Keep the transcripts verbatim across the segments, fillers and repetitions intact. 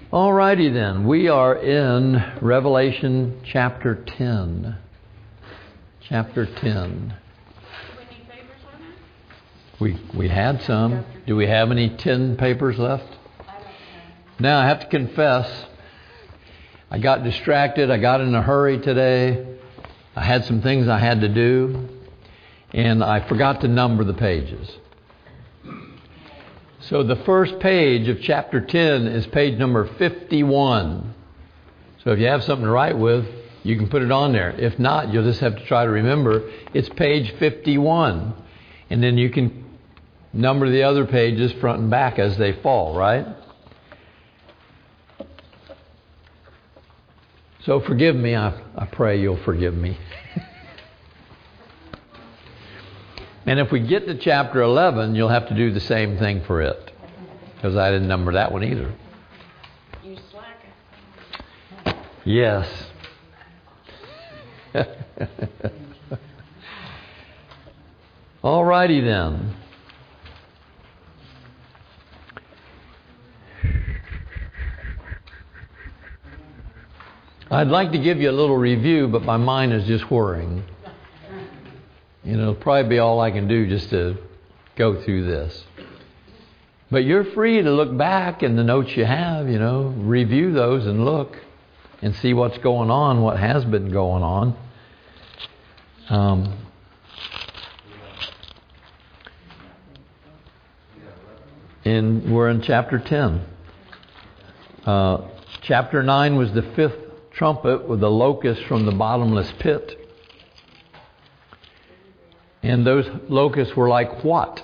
All righty then. We are in Revelation chapter ten. Chapter ten. We we had some. Do we have any tin papers left? Now I have to confess, I got distracted. I got in a hurry today. I had some things I had to do, and I forgot to number the pages. So the first page of chapter ten is page number fifty-one. So if you have something to write with, you can put it on there. If not, you'll just have to try to remember it's page fifty-one. And then you can number the other pages front and back as they fall, right? So forgive me. I, I pray you'll forgive me. And if we get to chapter eleven, you'll have to do the same thing for it. Because I didn't number that one either. You slacker. Yes. All righty then. I'd like to give you a little review, but my mind is just whirring. You know, it'll probably be all I can do just to go through this. But you're free to look back in the notes you have, you know, review those and look and see what's going on, what has been going on. Um, in, we're in chapter ten. Uh, chapter nine was the fifth trumpet with the locusts from the bottomless pit. And those locusts were like what?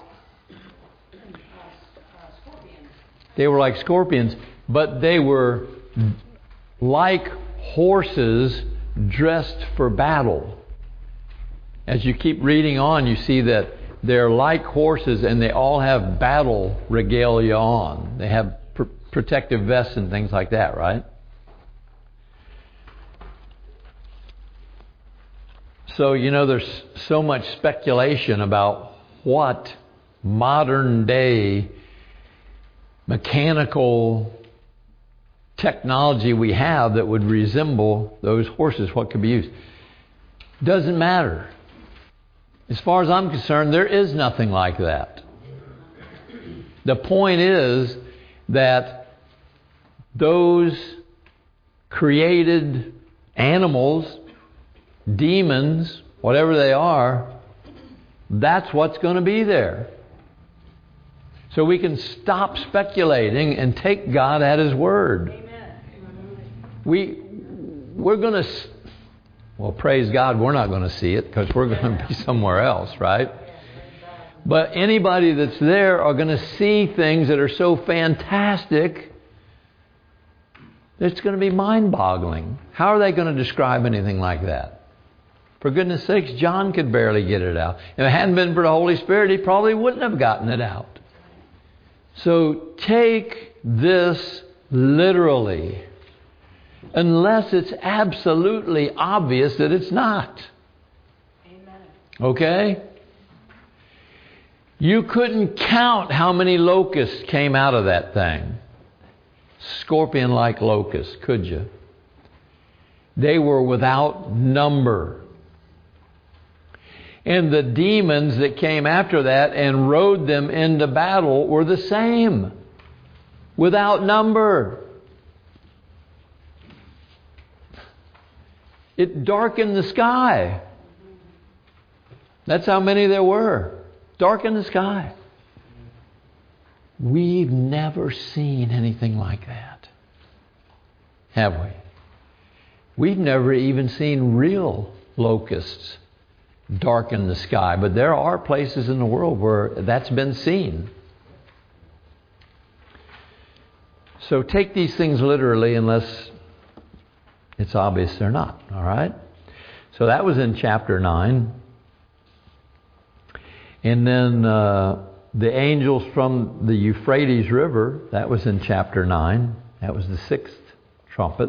They were like scorpions, but they were like horses dressed for battle. As you keep reading on, you see that they're like horses and they all have battle regalia on. They have pr- protective vests and things like that, right? So, you know, there's so much speculation about what modern day mechanical technology we have that would resemble those horses, what could be used. Doesn't matter. As far as I'm concerned, there is nothing like that. The point is that those created animals, demons, whatever they are, that's what's going to be there. So we can stop speculating and take God at His word. Amen. We, we're going to, well, praise God, we're not going to see it because we're going to be somewhere else, right? But anybody that's there are going to see things that are so fantastic that it's going to be mind-boggling. How are they going to describe anything like that? For goodness sakes, John could barely get it out. If it hadn't been for the Holy Spirit, he probably wouldn't have gotten it out. So take this literally, unless it's absolutely obvious that it's not. Amen. Okay? You couldn't count how many locusts came out of that thing. Scorpion-like locusts, could you? They were without number. And the demons that came after that and rode them into battle were the same. Without number. It darkened the sky. That's how many there were. Darkened the sky. We've never seen anything like that. Have we? We've never even seen real locusts darken the sky. But there are places in the world where that's been seen. So take these things literally unless it's obvious they're not. All right? So that was in chapter nine. And then uh, the angels from the Euphrates River, that was in chapter nine. That was the sixth trumpet.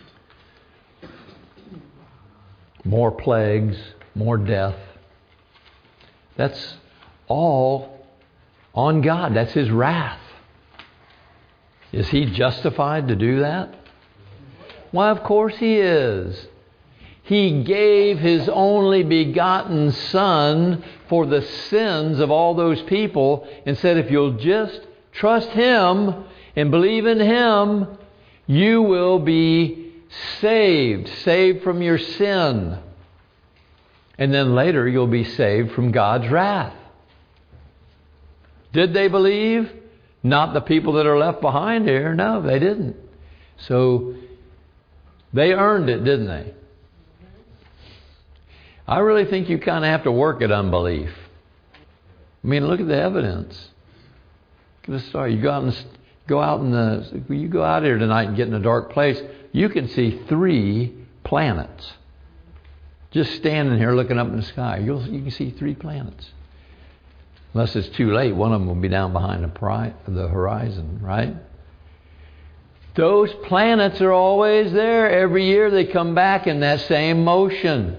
More plagues. More death. That's all on God. That's His wrath. Is he justified to do that? Why, of course he is. He gave his only begotten Son for the sins of all those people and said, if you'll just trust him and believe in him, you will be saved, saved from your sin. And then later you'll be saved from God's wrath. Did they believe? Not the people that are left behind here. No, they didn't. So they earned it, didn't they? I really think you kind of have to work at unbelief. I mean, look at the evidence. Look at the star. You go out and go out in the. You go out here tonight and get in a dark place. You can see three planets. Just standing here looking up in the sky, you'll you can see three planets. Unless it's too late, one of them will be down behind the, pri- the horizon, right? Those planets are always there. Every year they come back in that same motion.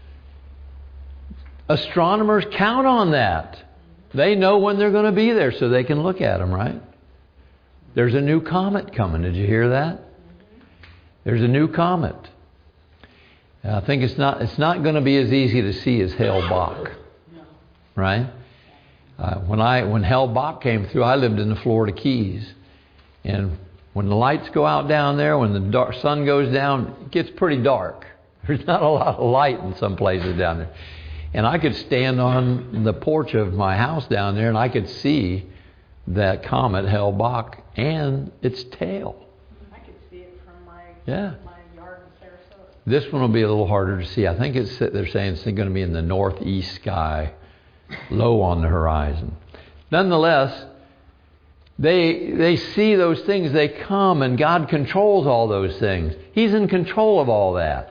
Astronomers count on that. They know when they're going to be there so they can look at them, right? There's a new comet coming. Did you hear that? There's a new comet. I think it's not it's not going to be as easy to see as Hale-Bopp, right? Uh, when I when Hale-Bopp came through, I lived in the Florida Keys, and when the lights go out down there, when the dark, sun goes down, it gets pretty dark. There's not a lot of light in some places down there. And I could stand on the porch of my house down there and I could see that comet Hale-Bopp and its tail. I could see it from my, yeah. my yard in Sarasota. This one will be a little harder to see. I think it's they're saying it's going to be in the northeast sky, low on the horizon. Nonetheless, they they see those things. They come and God controls all those things. He's in control of all that.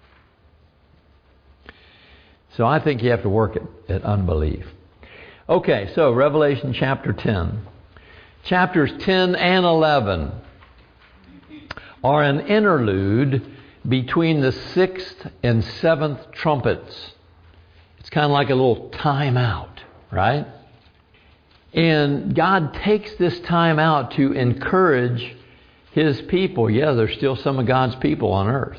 So I think you have to work at, at unbelief. Okay, so Revelation chapter ten. Chapters ten and eleven are an interlude between the sixth and seventh trumpets. It's kind of like a little time out, right? And God takes this time out to encourage His people. Yeah, there's still some of God's people on earth.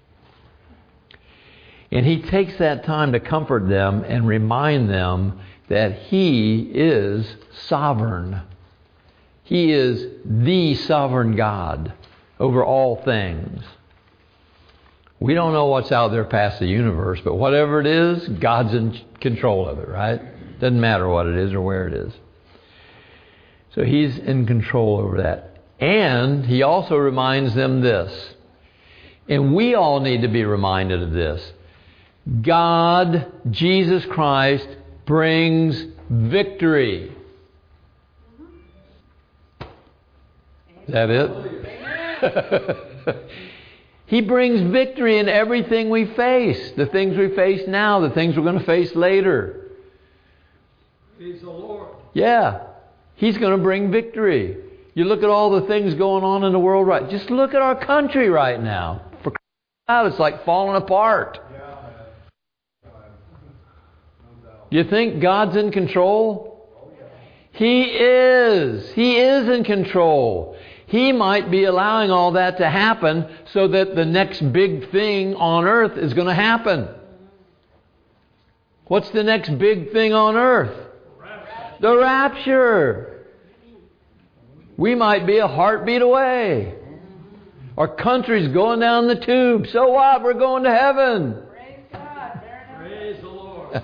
And He takes that time to comfort them and remind them that He is sovereign. He is the sovereign God over all things. We don't know what's out there past the universe, but whatever it is, God's in control of it, right? Doesn't matter what it is or where it is. So He's in control over that. And He also reminds them this. And we all need to be reminded of this. God, Jesus Christ, brings victory. Is that it? He brings victory in everything we face. The things we face now, the things we're going to face later. He's the Lord. Yeah. He's going to bring victory. You look at all the things going on in the world right. Just look at our country right now. For crying out, it's like falling apart. You think God's in control? He is. He is in control. He might be allowing all that to happen so that the next big thing on earth is going to happen. What's the next big thing on earth? Rapture. The rapture. We might be a heartbeat away. Our country's going down the tube. So what? We're going to heaven. Praise God. Praise the Lord.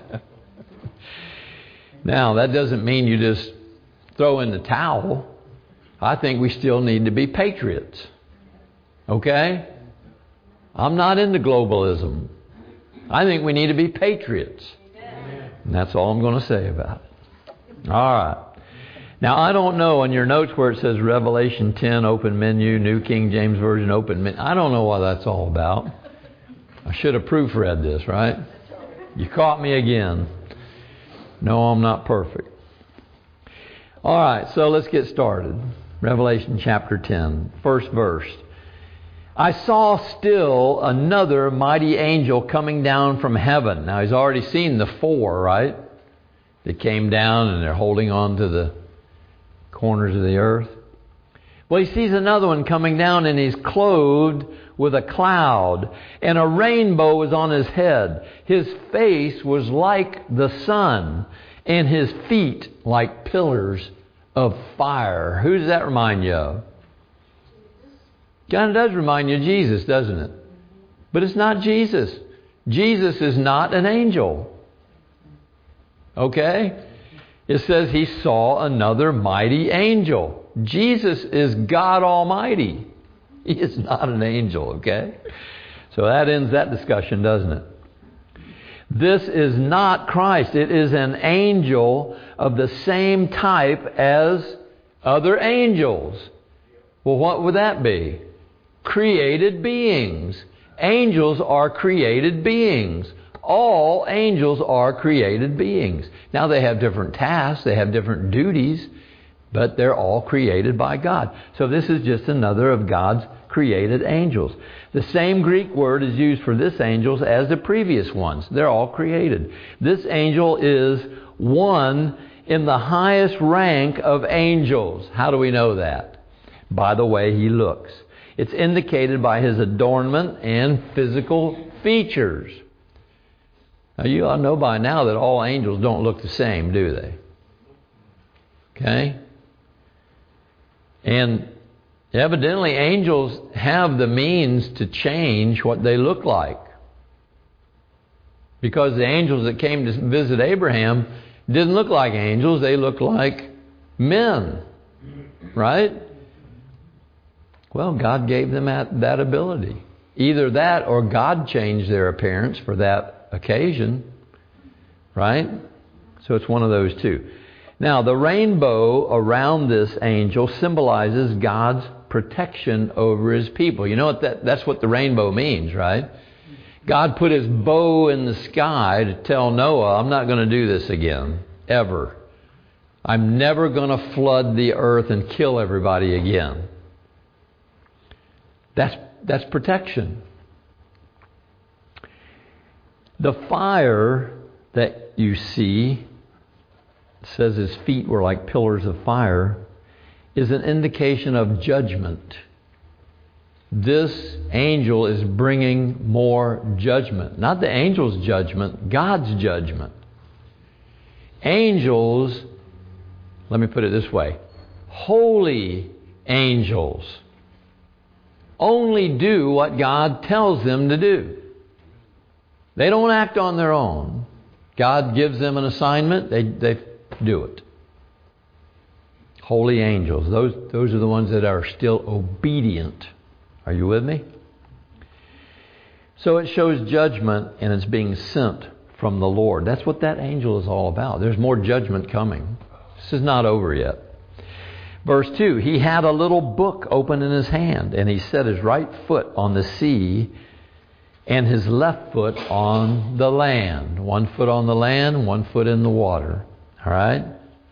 Now, that doesn't mean you just throw in the towel. I think we still need to be patriots. Okay? I'm not into globalism. I think we need to be patriots. And that's all I'm going to say about it. All right. Now, I don't know in your notes where it says Revelation ten, open menu, New King James Version, open menu. I don't know what that's all about. I should have proofread this, right? You caught me again. No, I'm not perfect. All right, so let's get started. Revelation chapter ten, first verse. I saw still another mighty angel coming down from heaven. Now, he's already seen the four, right? That came down and they're holding on to the corners of the earth. Well, he sees another one coming down, and he's clothed with a cloud, and a rainbow was on his head. His face was like the sun, and his feet like pillars of fire. Who does that remind you of? Kind of does remind you of Jesus, doesn't it? But it's not Jesus. Jesus is not an angel. Okay? It says he saw another mighty angel. Jesus is God Almighty. He is not an angel, okay? So that ends that discussion, doesn't it? This is not Christ. It is an angel of the same type as other angels. Well, what would that be? Created beings. Angels are created beings. All angels are created beings. Now they have different tasks, they have different duties, but they're all created by God. So this is just another of God's created angels. The same Greek word is used for this angel as the previous ones. They're all created. This angel is one in the highest rank of angels. How do we know that? By the way he looks. It's indicated by his adornment and physical features. Now you all know by now that all angels don't look the same, do they? Okay? And evidently angels have the means to change what they look like. Because the angels that came to visit Abraham didn't look like angels, they looked like men. Right? Well, God gave them that, that ability. Either that or God changed their appearance for that occasion. Right? So it's one of those two. Now, the rainbow around this angel symbolizes God's protection over His people. You know what that, that's what the rainbow means, right? God put His bow in the sky to tell Noah, I'm not going to do this again, ever. I'm never going to flood the earth and kill everybody again. That's, that's protection. The fire that you see, it says his feet were like pillars of fire, is an indication of judgment. This angel is bringing more judgment. Not the angel's judgment, God's judgment. Angels, let me put it this way, holy angels only do what God tells them to do. They don't act on their own. God gives them an assignment, they, they do it. Holy angels, those, those are the ones that are still obedient. Are you with me? So it shows judgment, and it's being sent from the Lord. That's what that angel is all about. There's more judgment coming. This is not over yet. Verse two, he had a little book open in his hand, and he set his right foot on the sea and his left foot on the land. One foot on the land, one foot in the water. All right?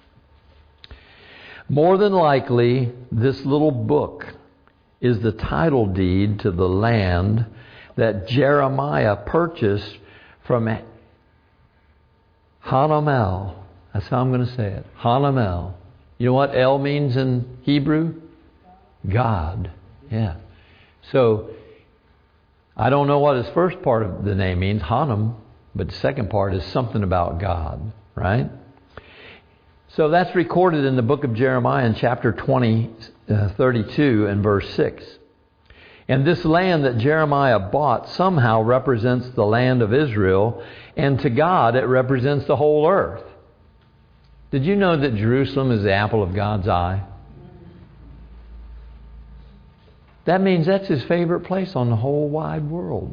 More than likely, this little book is the title deed to the land that Jeremiah purchased from Hanamel. That's how I'm going to say it. Hanamel. You know what El means in Hebrew? God. Yeah. So, I don't know what his first part of the name means, Hanam, but the second part is something about God, right? So that's recorded in the book of Jeremiah in chapter twenty, uh, thirty-two and verse six. And this land that Jeremiah bought somehow represents the land of Israel, and to God it represents the whole earth. Did you know that Jerusalem is the apple of God's eye? That means that's His favorite place on the whole wide world.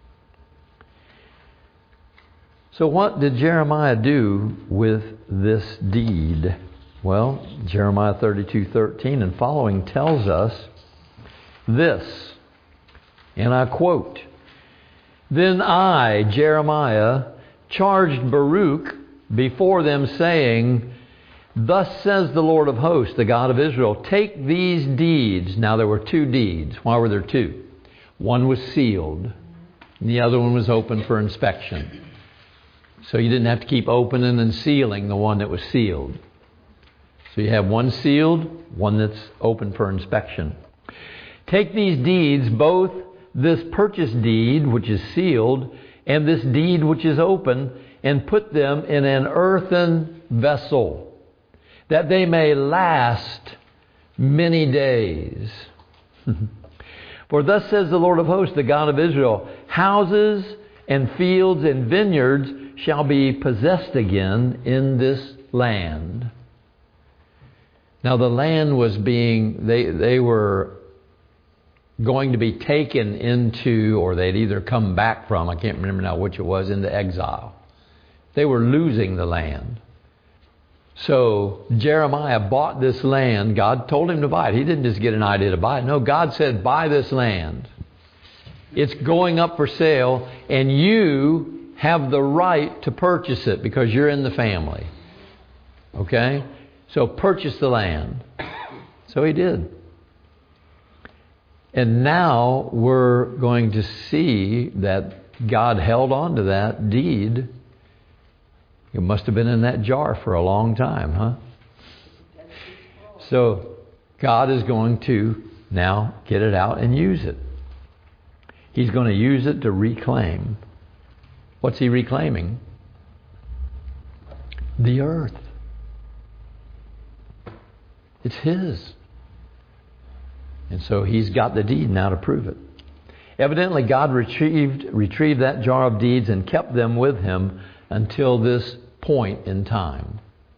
So what did Jeremiah do with this deed? Well, Jeremiah thirty-two thirteen and following tells us this, and I quote, Then I, Jeremiah, charged Baruch before them, saying, Thus says the Lord of hosts, the God of Israel, take these deeds. Now there were two deeds. Why were there two? One was sealed, and the other one was open for inspection. So you didn't have to keep opening and sealing the one that was sealed. So you have one sealed, one that's open for inspection. Take these deeds, both this purchase deed, which is sealed, and this deed, which is open, and put them in an earthen vessel, that they may last many days. For thus says the Lord of hosts, the God of Israel, houses and fields and vineyards shall be possessed again in this land. Now the land was being, they, they were going to be taken into, or they'd either come back from, I can't remember now which it was, into exile. They were losing the land. So Jeremiah bought this land. God told him to buy it. He didn't just get an idea to buy it. No, God said, buy this land. It's going up for sale, and you have the right to purchase it because you're in the family. Okay? So purchase the land. So he did. And now we're going to see that God held on to that deed. It must have been in that jar for a long time, huh? So God is going to now get it out and use it. He's going to use it to reclaim. What's he reclaiming? The earth. It's his. And so he's got the deed now to prove it. Evidently, God retrieved, retrieved that jar of deeds and kept them with him until this point in time.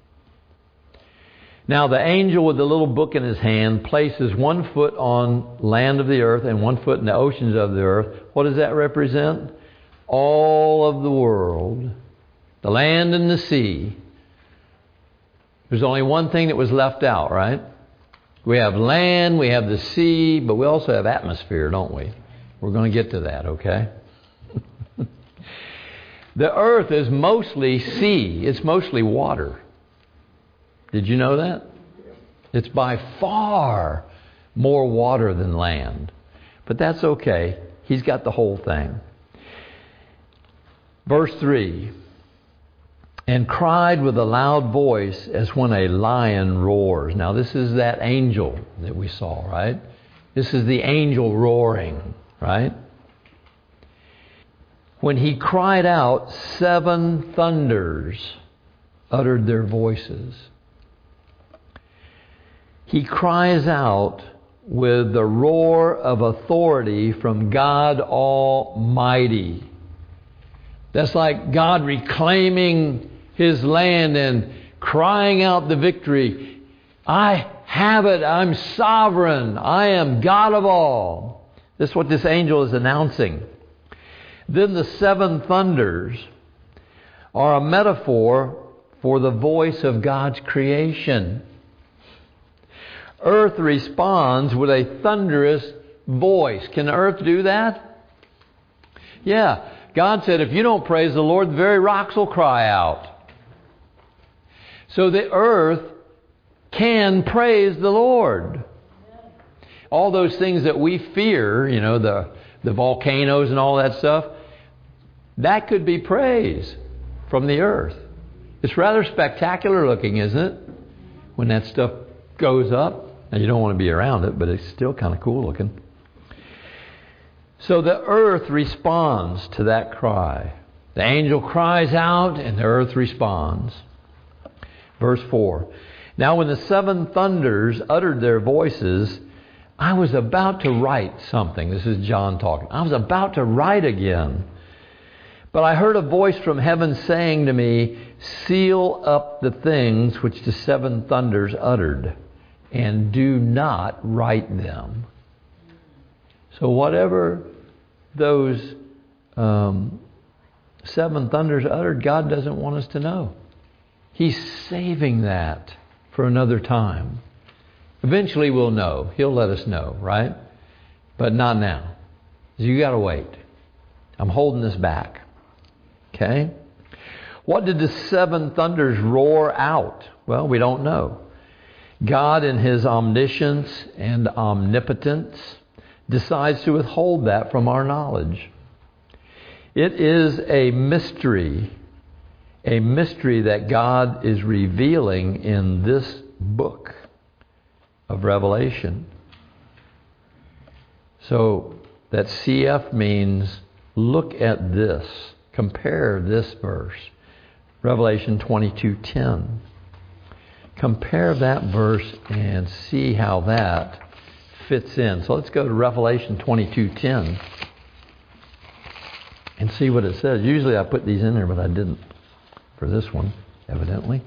Now the angel with the little book in his hand places one foot on land of the earth and one foot in the oceans of the earth. What does that represent? All of the world. The land and the sea. There's only one thing that was left out, right? We have land, we have the sea, but we also have atmosphere, don't we? We're going to get to that, okay? The earth is mostly sea. It's mostly water. Did you know that? It's by far more water than land. But that's okay. He's got the whole thing. Verse three. And cried with a loud voice as when a lion roars. Now this is that angel that we saw, right? This is the angel roaring, right? When he cried out, seven thunders uttered their voices. He cries out with the roar of authority from God Almighty. That's like God reclaiming his land and crying out the victory. I have it. I'm sovereign. I am God of all. This is what this angel is announcing. Then the seven thunders are a metaphor for the voice of God's creation. Earth responds with a thunderous voice. Can the earth do that? Yeah. God said, if you don't praise the Lord, the very rocks will cry out. So the earth can praise the Lord. All those things that we fear, you know, the, the volcanoes and all that stuff, that could be praise from the earth. It's rather spectacular looking, isn't it? When that stuff goes up. Now, you don't want to be around it, but it's still kind of cool looking. So the earth responds to that cry. The angel cries out and the earth responds. Verse four. Now when the seven thunders uttered their voices, I was about to write something. This is John talking. I was about to write again. But I heard a voice from heaven saying to me, seal up the things which the seven thunders uttered, and do not write them. So whatever those um, seven thunders uttered, God doesn't want us to know. He's saving that for another time. Eventually we'll know. He'll let us know, right? But not now. You got to wait. I'm holding this back. Okay? What did the seven thunders roar out? Well, we don't know. God in His omniscience and omnipotence decides to withhold that from our knowledge. It is a mystery, a mystery that God is revealing in this book of Revelation. So that C F means look at this. Compare this verse. Revelation twenty-two ten. Compare that verse and see how that fits in. So let's go to Revelation twenty-two ten and see what it says. Usually I put these in there, but I didn't for this one, evidently.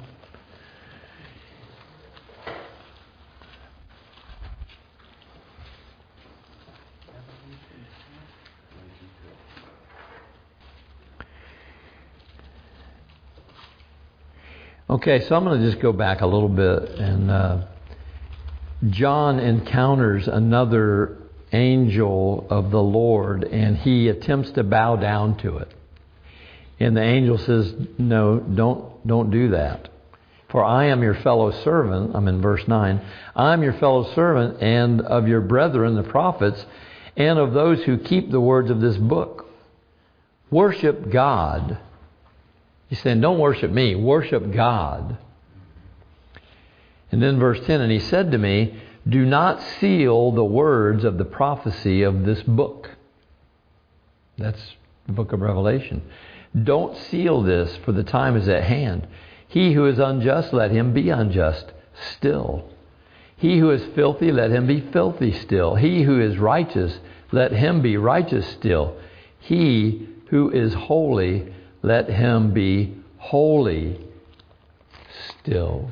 Okay, so I'm going to just go back a little bit. And uh, John encounters another angel of the Lord, and he attempts to bow down to it. And the angel says, no, don't, don't do that. For I am your fellow servant. I'm in verse nine. I am your fellow servant and of your brethren, the prophets, and of those who keep the words of this book. Worship God. He's saying, don't worship me, worship God. And then verse ten, and he said to me, do not seal the words of the prophecy of this book. That's the book of Revelation. Don't seal this, for the time is at hand. He who is unjust, let him be unjust still. He who is filthy, let him be filthy still. He who is righteous, let him be righteous still. He who is holy, let him be holy still.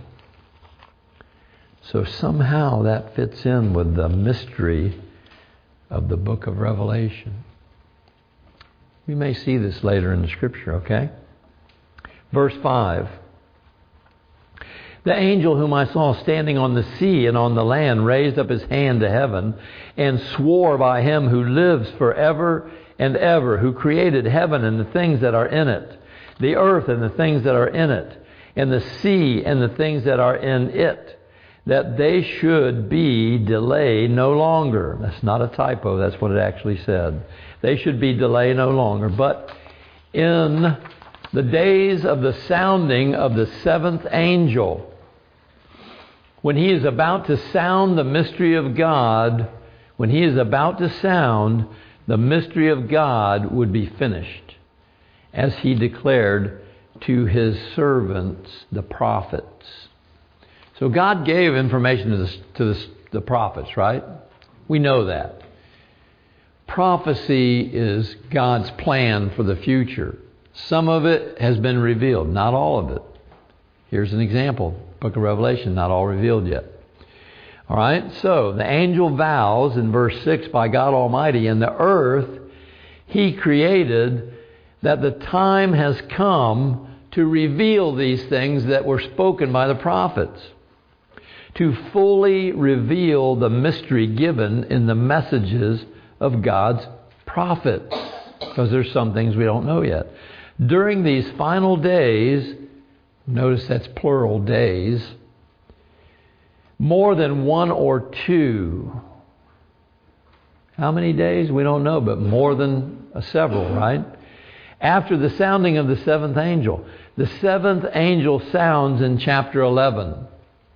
So somehow that fits in with the mystery of the book of Revelation. We may see this later in the scripture, okay? Verse five. The angel whom I saw standing on the sea and on the land raised up his hand to heaven and swore by him who lives forever and ever, who created heaven and the things that are in it, the earth and the things that are in it, and the sea and the things that are in it, that they should be delayed no longer. That's not a typo, that's what it actually said. They should be delayed no longer. But in the days of the sounding of the seventh angel, when he is about to sound the mystery of God, when he is about to sound, the mystery of God would be finished, as he declared to his servants, the prophets. So God gave information to, the, to the, the prophets, right? We know that. Prophecy is God's plan for the future. Some of it has been revealed, not all of it. Here's an example. Book of Revelation, not all revealed yet. All right, so the angel vows in verse six, by God Almighty, in the earth he created, that the time has come to reveal these things that were spoken by the prophets, to fully reveal the mystery given in the messages of God's prophets, because there's some things we don't know yet. During these final days, notice that's plural days, more than one or two. How many days? We don't know, but more than a several, right? After the sounding of the seventh angel. The seventh angel sounds in chapter eleven.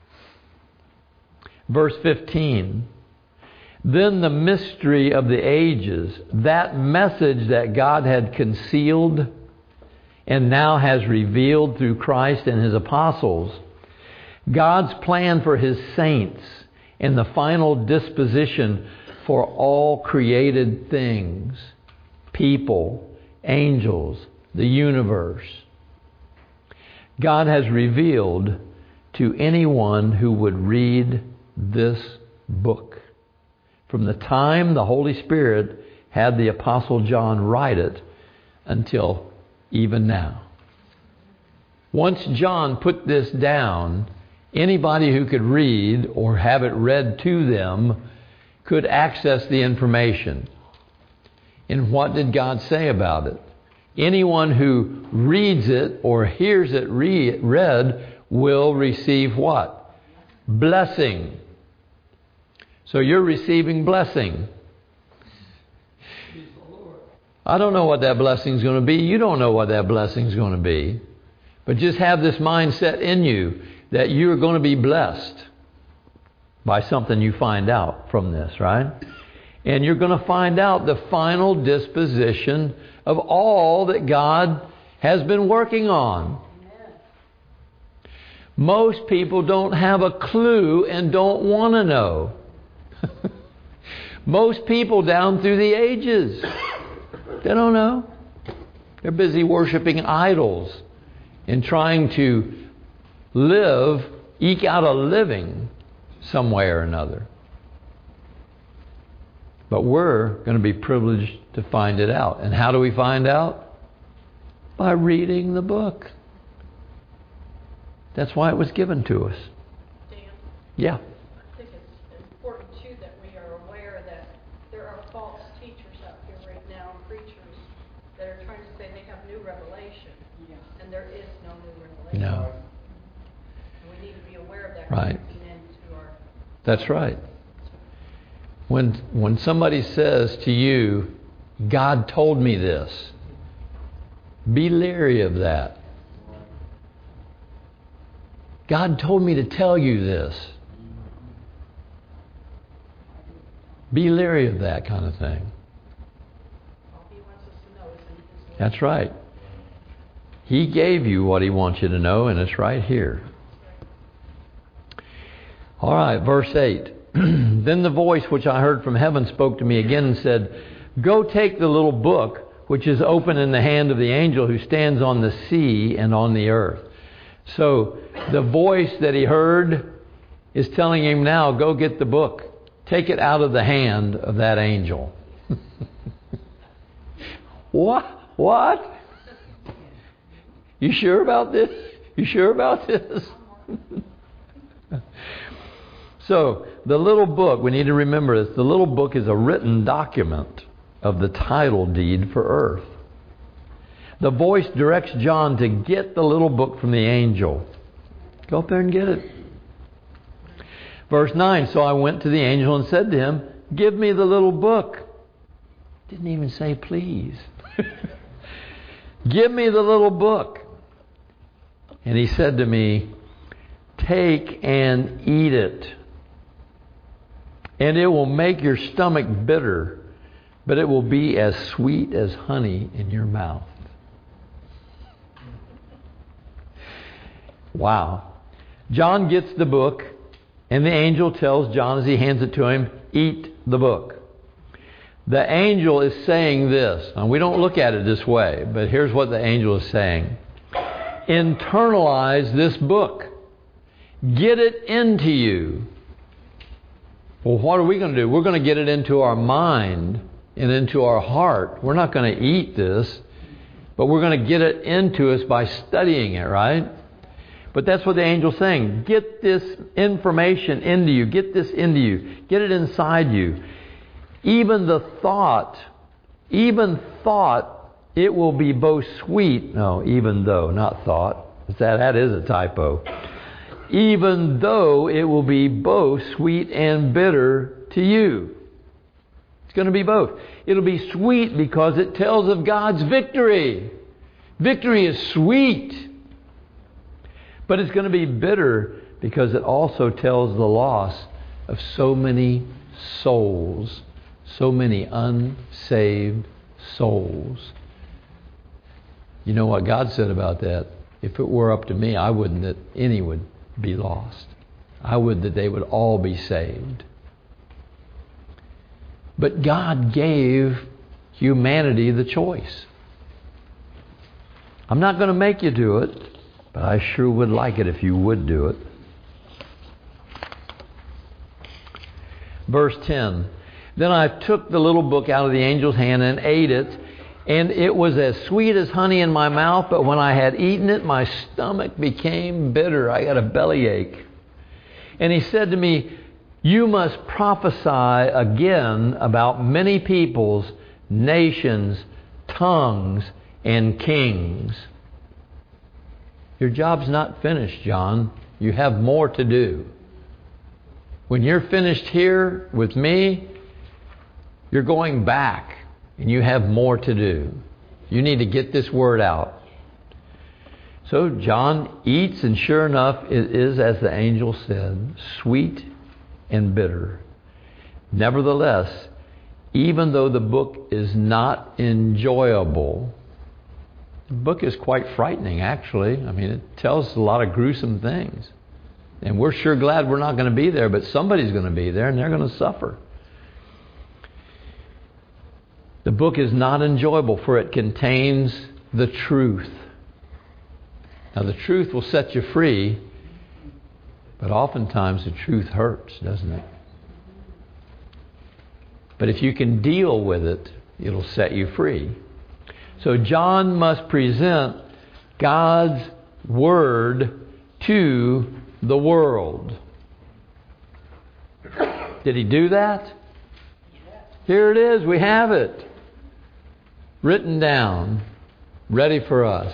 Verse fifteen. Then the mystery of the ages, that message that God had concealed and now has revealed through Christ and his apostles, God's plan for his saints and the final disposition for all created things, people, angels, the universe. God has revealed to anyone who would read this book. From the time the Holy Spirit had the Apostle John write it until even now. Once John put this down, anybody who could read or have it read to them could access the information. And what did God say about it? Anyone who reads it or hears it re- read will receive what? Blessing. So you're receiving blessing. I don't know what that blessing is going to be. You don't know what that blessing is going to be. But just have this mindset in you that you're going to be blessed by something you find out from this, right? And you're going to find out the final disposition of all that God has been working on. Most people don't have a clue and don't want to know. Most people down through the ages, they don't know. They're busy worshiping idols and trying to live, eke out a living some way or another. But we're going to be privileged to find it out. And how do we find out? By reading the book. That's why it was given to us. Dan, Yeah. I think it's important too that we are aware that there are false teachers out here right now, preachers, that are trying to say they have new revelation. Yeah. And there is no new revelation. No. And we need to be aware of that. Right. Into our That's right. When when somebody says to you, God told me this, be leery of that. God told me to tell you this. Be leery of that kind of thing. all he wants us to know is in his word. That's right. He gave you what He wants you to know, and it's right here. All right, verse eight. Then the voice which I heard from heaven spoke to me again and said, Go take the little book which is open in the hand of the angel who stands on the sea and on the earth. So the voice that he heard is telling him now, go get the book. Take it out of the hand of that angel. What? What? You sure about this? You sure about this? So the little book, we need to remember this. The little book is a written document of the title deed for earth. The voice directs John to get the little book from the angel. Go up there and get it. Verse nine, so I went to the angel and said to him, Give me the little book. Didn't even say please. Give me the little book. And he said to me, Take and eat it. And it will make your stomach bitter, but it will be as sweet as honey in your mouth. Wow. John gets the book, and the angel tells John as he hands it to him, eat the book. The angel is saying this. Now, we don't look at it this way, but here's what the angel is saying. Internalize this book. Get it into you. Well, what are we going to do? We're going to get it into our mind and into our heart. We're not going to eat this, but we're going to get it into us by studying it, right? But that's what the angel's saying. Get this information into you. Get this into you. Get it inside you. Even the thought, even thought, it will be both sweet. No, even though, not thought. That, that is a typo. Even though it will be both sweet and bitter to you. It's going to be both. It'll be sweet because it tells of God's victory. Victory is sweet. But it's going to be bitter because it also tells the loss of so many souls. So many unsaved souls. You know what God said about that? If it were up to me, I wouldn't that any would be lost. I would that they would all be saved. But God gave humanity the choice. I'm not going to make you do it, but I sure would like it if you would do it. Verse ten. Then I took the little book out of the angel's hand and ate it, and it was as sweet as honey in my mouth, but when I had eaten it, my stomach became bitter. I got a bellyache. And he said to me, You must prophesy again about many peoples, nations, tongues, and kings. Your job's not finished, John. You have more to do. When you're finished here with me, you're going back and you have more to do. You need to get this word out. So John eats, and sure enough, it is, as the angel said, sweet and bitter. Nevertheless, even though the book is not enjoyable, the book is quite frightening, actually. I mean, it tells a lot of gruesome things. And we're sure glad we're not going to be there, but somebody's going to be there and they're going to suffer. The book is not enjoyable, for it contains the truth. Now, the truth will set you free, but oftentimes the truth hurts, doesn't it? But if you can deal with it, it'll set you free. So John must present God's Word to the world. Did he do that? Here it is. We have it. Written down. Ready for us.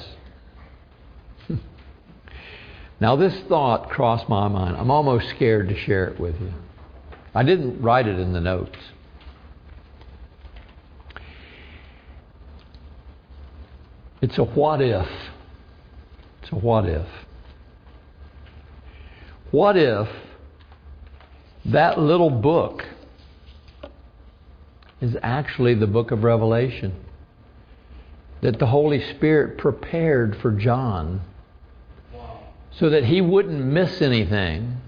Now this thought crossed my mind. I'm almost scared to share it with you. I didn't write it in the notes. It's a what if. It's a what if. What if that little book is actually the book of Revelation that the Holy Spirit prepared for John so that he wouldn't miss anything?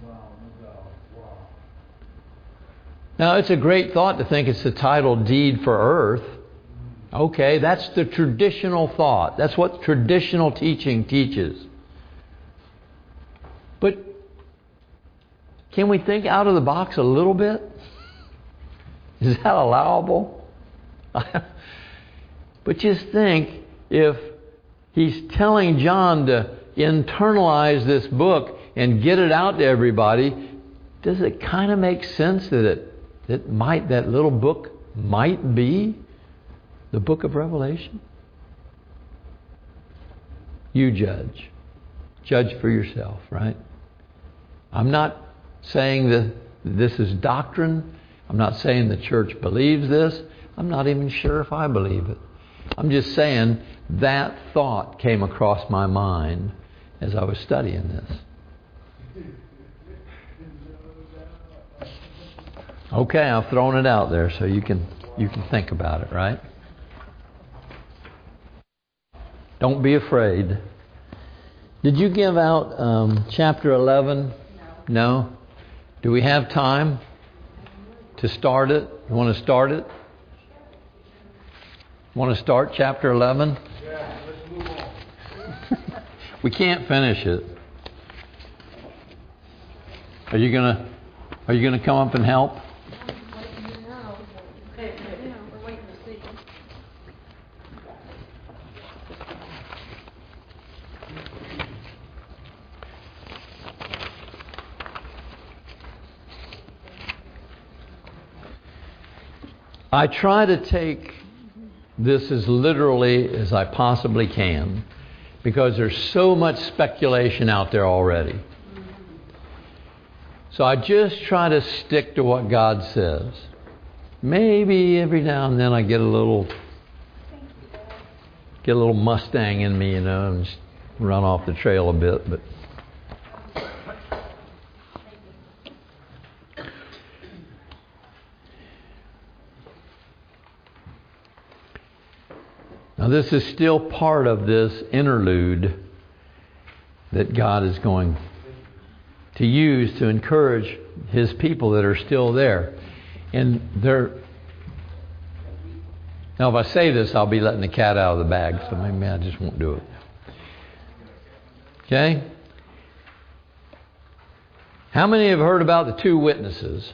Now, it's a great thought to think it's the title Deed for Earth. Okay, that's the traditional thought. That's what traditional teaching teaches. But can we think out of the box a little bit? Is that allowable? But just think, if he's telling John to internalize this book and get it out to everybody, does it kind of make sense that it, it might, that little book might be the book of Revelation? You judge. Judge for yourself, right? I'm not saying that this is doctrine. I'm not saying the church believes this. I'm not even sure if I believe it. I'm just saying that thought came across my mind as I was studying this. Okay, I've thrown it out there so you can you can think about it, right? Don't be afraid. Did you give out um, chapter eleven? No. No? Do we have time to start it? You want to start it? Want to start chapter eleven? Yeah, let's move on. We can't finish it. Are you gonna Are you gonna come up and help? We're waiting to see. I try to take this as literally as I possibly can, because there's so much speculation out there already. So I just try to stick to what God says. Maybe every now and then I get a little get a little Mustang in me, you know, and just run off the trail a bit, but now this is still part of this interlude that God is going to use to encourage His people that are still there. And they're... Now if I say this, I'll be letting the cat out of the bag, so maybe I just won't do it. Okay? How many have heard about the two witnesses?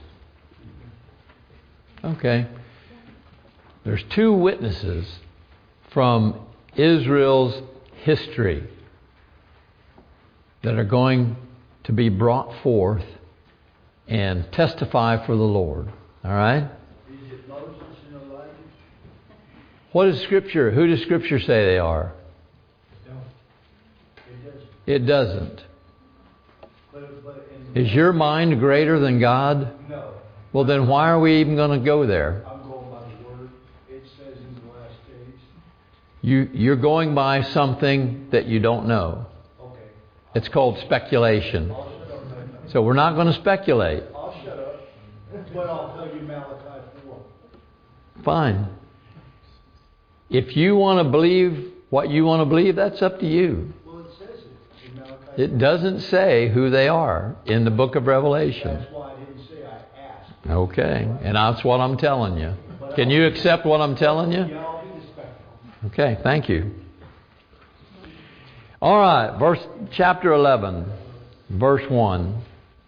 Okay. There's two witnesses from Israel's history that are going to be brought forth and testify for the Lord. All right? Is it Moses and Elijah? What does Scripture, who does Scripture say they are? No. It doesn't. It doesn't. But, but in Is your mind greater than God? No. Well, then why are we even going to go there? I'm going by the Word. It says in the last days. You, you're going by something that you don't know. It's called speculation. I'll shut up. So we're not going to speculate. I'll shut up. But I'll tell you Malachi four. Fine. If you want to believe what you want to believe, that's up to you. Well, it says it in Malachi. It doesn't say who they are in the book of Revelation. That's why I didn't say I asked. Okay. And that's what I'm telling you. Can you accept what I'm telling you? Yeah, I'll be respectful. Okay. Thank you. All right. Verse chapter eleven, verse one.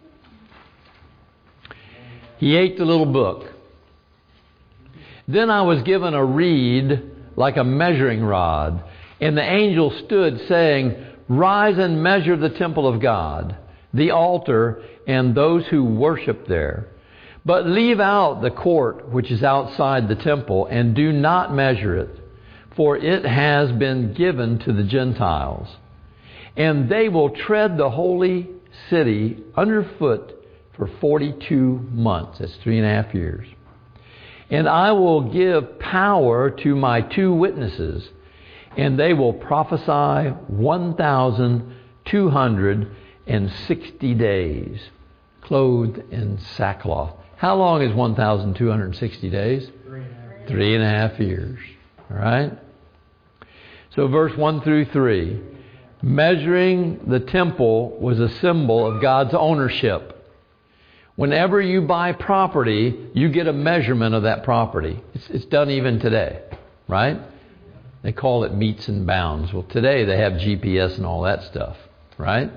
He ate the little book. Then I was given a reed like a measuring rod, and the angel stood saying, "Rise and measure the temple of God, the altar, and those who worship there. But leave out the court which is outside the temple, and do not measure it, for it has been given to the Gentiles. And they will tread the holy city underfoot for forty-two months." That's three and a half years. "And I will give power to my two witnesses, and they will prophesy one thousand two hundred sixty days, clothed in sackcloth." How long is one thousand two hundred sixty days? Three and a half. Three and a half years. All right? So verse one through three. Measuring the temple was a symbol of God's ownership. Whenever you buy property, you get a measurement of that property. It's, it's done even today, right? They call it meets and bounds. Well, today they have G P S and all that stuff, right?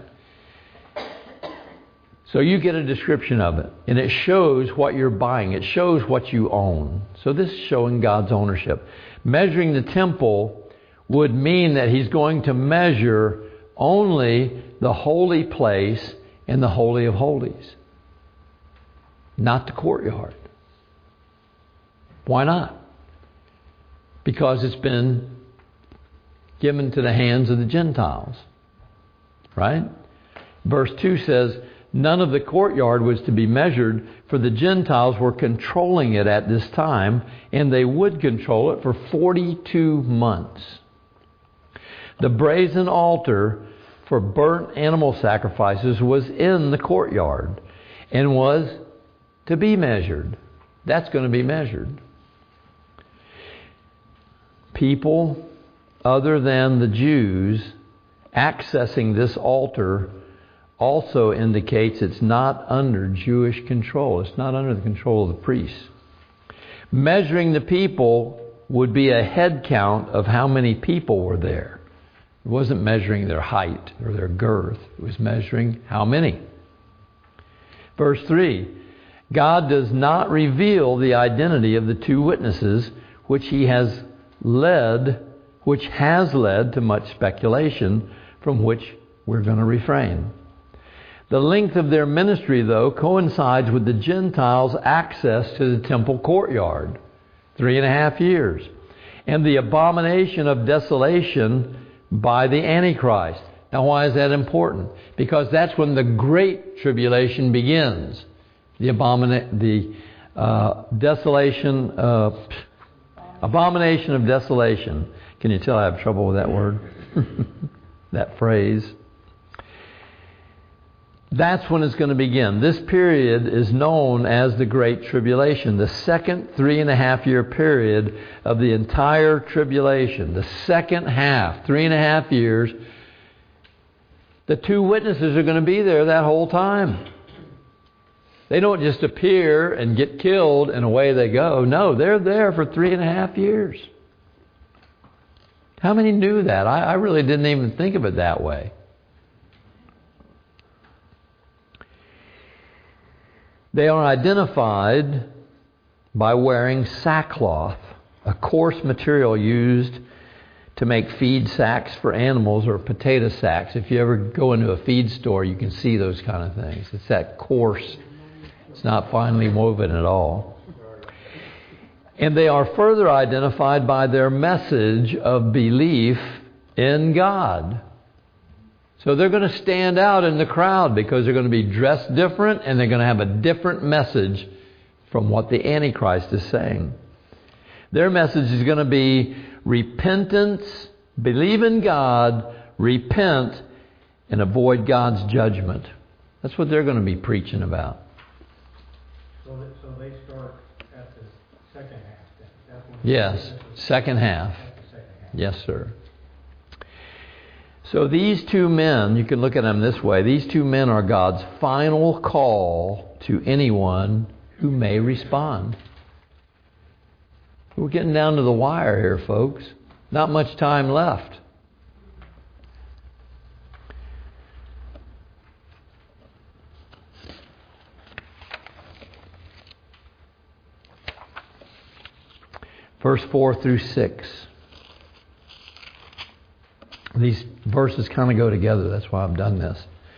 So you get a description of it, and it shows what you're buying. It shows what you own. So this is showing God's ownership. Measuring the temple would mean that He's going to measure only the holy place and the Holy of Holies, not the courtyard. Why not? Because it's been given to the hands of the Gentiles. Right? Verse two says, none of the courtyard was to be measured, for the Gentiles were controlling it at this time, and they would control it for forty-two months. The brazen altar for burnt animal sacrifices was in the courtyard and was to be measured. That's going to be measured. People other than the Jews accessing this altar also indicates it's not under Jewish control. It's not under the control of the priests. Measuring the people would be a head count of how many people were there. It wasn't measuring their height or their girth. It was measuring how many. Verse three, God does not reveal the identity of the two witnesses, which he has led, which has led to much speculation, from which we're going to refrain. The length of their ministry, though, coincides with the Gentiles' access to the temple courtyard, three and a half years, and the abomination of desolation by the Antichrist. Now, why is that important? Because that's when the Great Tribulation begins. The abomina- the uh, desolation, uh, abomination of desolation. Can you tell I have trouble with that word? That phrase. That's when it's going to begin. This period is known as the Great Tribulation, the second three and a half year period of the entire tribulation. The second half, three and a half years. The two witnesses are going to be there that whole time. They don't just appear and get killed and away they go. No, they're there for three and a half years. How many knew that? I, I really didn't even think of it that way. They are identified by wearing sackcloth, a coarse material used to make feed sacks for animals, or potato sacks. If you ever go into a feed store, you can see those kind of things. It's that coarse. It's not finely woven at all. And they are further identified by their message of belief in God. So they're going to stand out in the crowd because they're going to be dressed different and they're going to have a different message from what the Antichrist is saying. Their message is going to be repentance, believe in God, repent, and avoid God's judgment. That's what they're going to be preaching about. So, that, so they start at the second half then? That's when Yes, second half. At the second half. Yes, sir. So these two men, you can look at them this way. These two men are God's final call to anyone who may respond. We're getting down to the wire here, folks. Not much time left. Verse four through six. These verses kind of go together. That's why I've done this.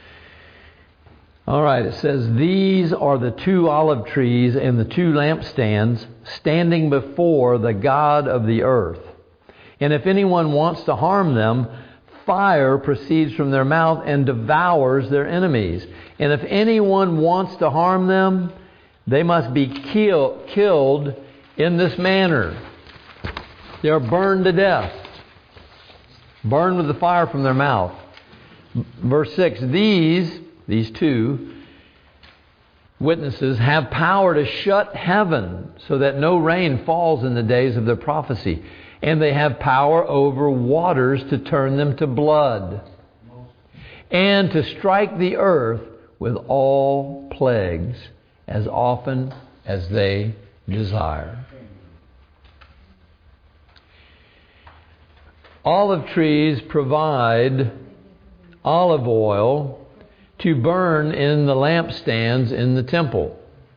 All right, it says, "These are the two olive trees and the two lampstands standing before the God of the earth. And if anyone wants to harm them, fire proceeds from their mouth and devours their enemies. And if anyone wants to harm them, they must be kill, killed in this manner." They are burned to death. Burned with the fire from their mouth. Verse six, These, these two witnesses have power to shut heaven so that no rain falls in the days of their prophecy. And they have power over waters to turn them to blood. And to strike the earth with all plagues as often as they desire. Olive trees provide olive oil to burn in the lampstands in the temple.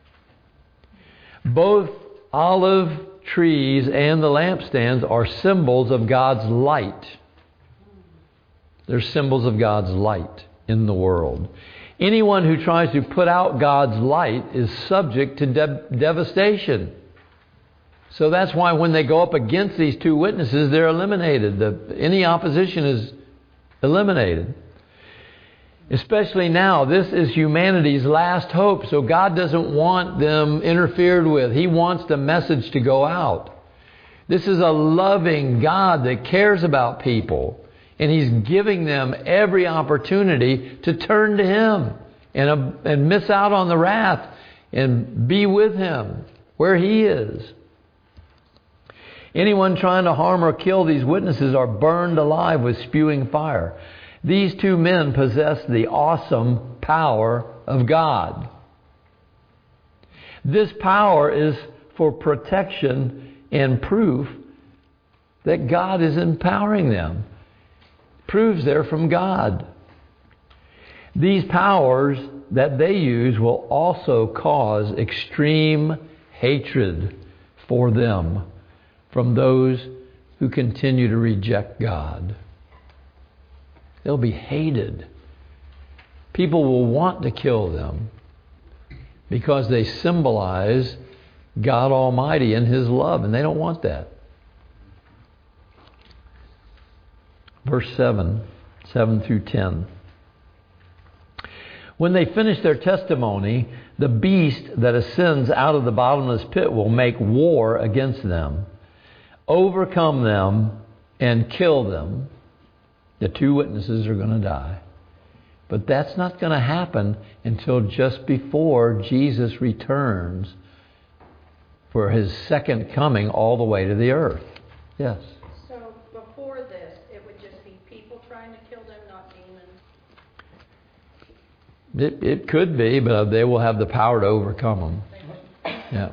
Both olive trees and the lampstands are symbols of God's light. They're symbols of God's light in the world. Anyone who tries to put out God's light is subject to de- devastation. So that's why when they go up against these two witnesses, they're eliminated. The, any opposition is eliminated. Especially now, this is humanity's last hope. So God doesn't want them interfered with. He wants the message to go out. This is a loving God that cares about people. And He's giving them every opportunity to turn to Him and, uh, and miss out on the wrath and be with Him where He is. Anyone trying to harm or kill these witnesses are burned alive with spewing fire. These two men possess the awesome power of God. This power is for protection and proof that God is empowering them. Proves they're from God. These powers that they use will also cause extreme hatred for them from those who continue to reject God. They'll be hated. People will want to kill them because they symbolize God Almighty and His love, and they don't want that. Verse seven, seven through ten. When they finish their testimony, the beast that ascends out of the bottomless pit will make war against them, overcome them, and kill them. The two witnesses are going to die. But that's not going to happen until just before Jesus returns for His second coming all the way to the earth. Yes? So before this, it would just be people trying to kill them, not demons? It, it could be, but they will have the power to overcome them. Yeah.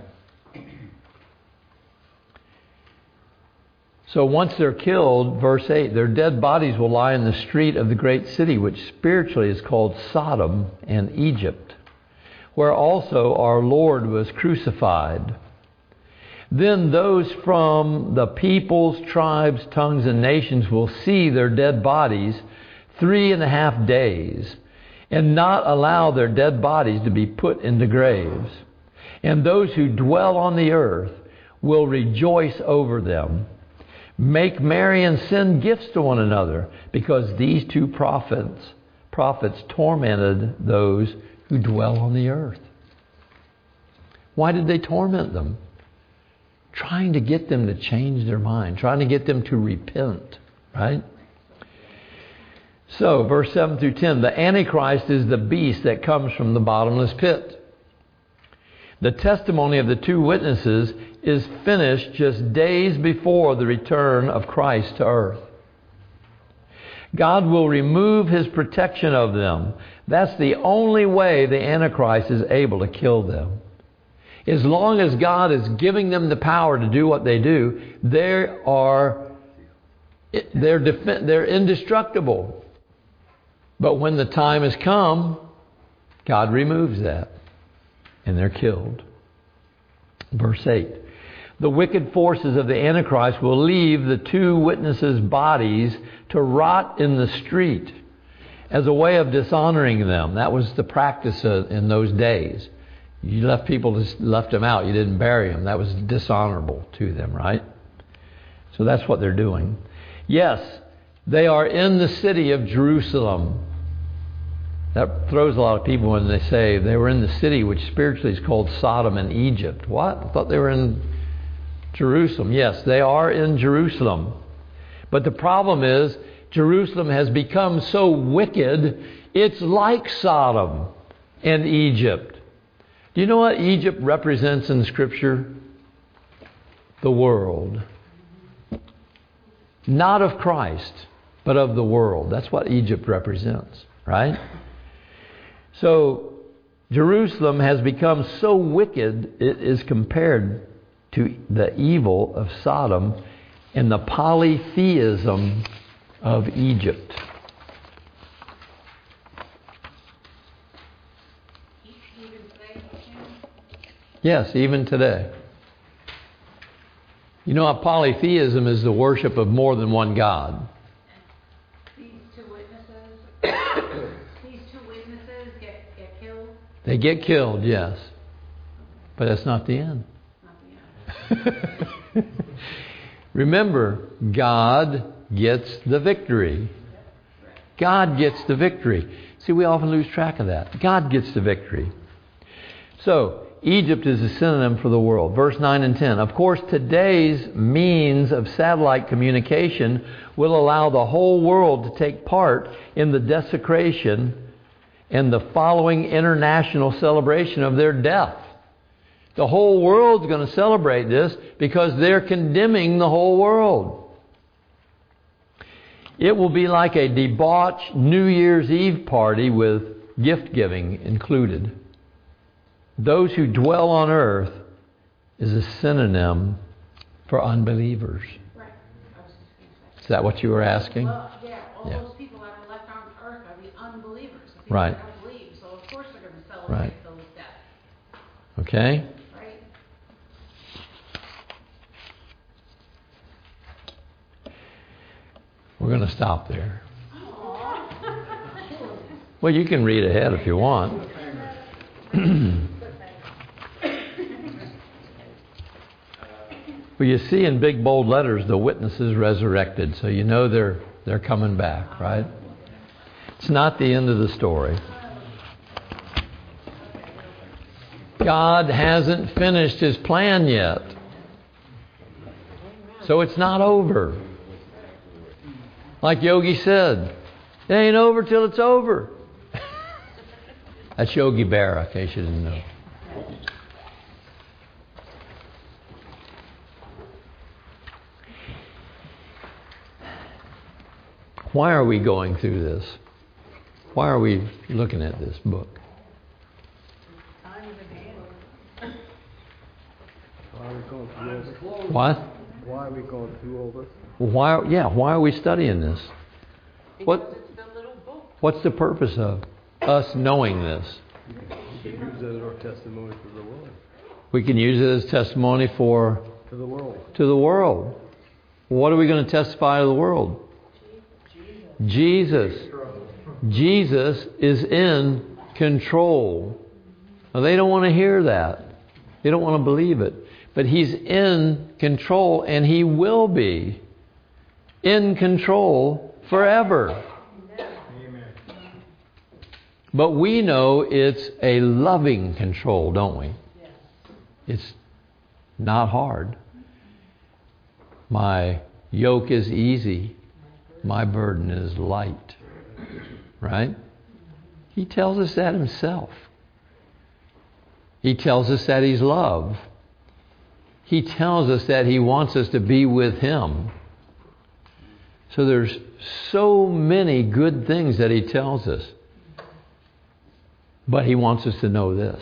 So once they're killed, verse eight, their dead bodies will lie in the street of the great city, which spiritually is called Sodom and Egypt, where also our Lord was crucified. Then those from the peoples, tribes, tongues, and nations will see their dead bodies three and a half days, and not allow their dead bodies to be put into graves. And those who dwell on the earth will rejoice over them. Make merry and send gifts to one another, because these two prophets, prophets tormented those who dwell on the earth. Why did they torment them? Trying to get them to change their mind, trying to get them to repent, right? So, verse seven through ten, the Antichrist is the beast that comes from the bottomless pit. The testimony of the two witnesses is finished just days before the return of Christ to earth. God will remove His protection of them. That's the only way the Antichrist is able to kill them. As long as God is giving them the power to do what they do, they are they're, def- they're indestructible. But when the time has come, God removes that, and they're killed. Verse eight. The wicked forces of the Antichrist will leave the two witnesses' bodies to rot in the street as a way of dishonoring them. That was the practice in those days. You left people, just left them out. You didn't bury them. That was dishonorable to them, right? So that's what they're doing. Yes, they are in the city of Jerusalem. That throws a lot of people when they say they were in the city which spiritually is called Sodom and Egypt. What? I thought they were in Jerusalem. Yes, they are in Jerusalem. But the problem is, Jerusalem has become so wicked, it's like Sodom and Egypt. Do you know what Egypt represents in Scripture? The world. Not of Christ, but of the world. That's what Egypt represents, right? So, Jerusalem has become so wicked, it is compared to the evil of Sodom and the polytheism of Egypt. Yes, even today. You know, polytheism is the worship of more than one God. These two witnesses, these two witnesses get, get killed? They get killed, yes. But that's not the end. Not the end. Remember, God gets the victory. God gets the victory. See, we often lose track of that. God gets the victory. So, Egypt is a synonym for the world. Verse nine and ten. Of course, today's means of satellite communication will allow the whole world to take part in the desecration and the following international celebration of their death. The whole world's going to celebrate this because they're condemning the whole world. It will be like a debauched New Year's Eve party with gift giving included. Those who dwell on earth is a synonym for unbelievers. Right. I was just going to say. Is that what you were asking? Well, yeah, all Yeah. those people that are left on earth are the unbelievers. The people Right. that don't believe. So, of course, they're going to celebrate Right. those deaths. Okay? Right? We're going to stop there. Well, you can read ahead if you want. Well, you see in big bold letters, the witnesses resurrected. So you know they're they're coming back, right? It's not the end of the story. God hasn't finished His plan yet. So it's not over. Like Yogi said, it ain't over till it's over. That's Yogi Berra, in case you didn't know. Why are we going through this? Why are we looking at this book? Why are we going through all this? What? Why are we going through all this? Why? Yeah. Why are we studying this? What? It's the little book. What's the purpose of us knowing this? We could use it as our testimony for the world. We can use it as testimony for To the world. to the world. What are we going to testify to the world? Jesus. Jesus is in control. Now, they don't want to hear that. They don't want to believe it. But He's in control, and He will be in control forever. Amen. But we know it's a loving control, don't we? It's not hard. My yoke is easy. My burden is light. Right? He tells us that himself. He tells us that he's love. He tells us that he wants us to be with him. So there's so many good things that he tells us. But he wants us to know this.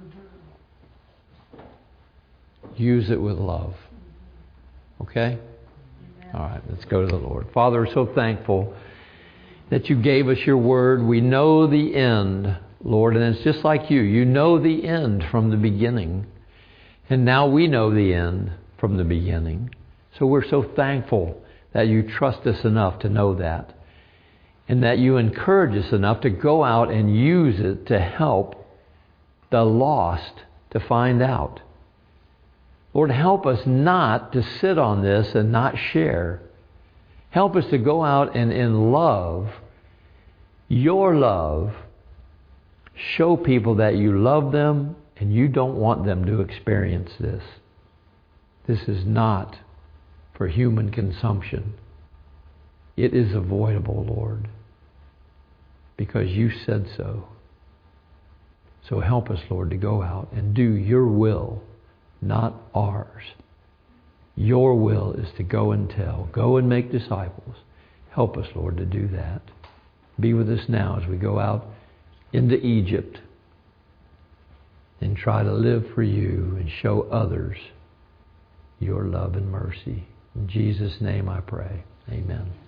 Use it with love. Okay? All right, let's go to the Lord. Father, we're so thankful that you gave us your word. We know the end, Lord, and it's just like you. You know the end from the beginning. And now we know the end from the beginning. So we're so thankful that you trust us enough to know that. And that you encourage us enough to go out and use it to help the lost to find out. Lord, help us not to sit on this and not share. Help us to go out and in love, your love, show people that you love them and you don't want them to experience this. This is not for human consumption. It is avoidable, Lord, because you said so. So help us, Lord, to go out and do your will, not ours. Your will is to go and tell. Go and make disciples. Help us, Lord, to do that. Be with us now as we go out into Egypt and try to live for you and show others your love and mercy. In Jesus' name I pray. Amen.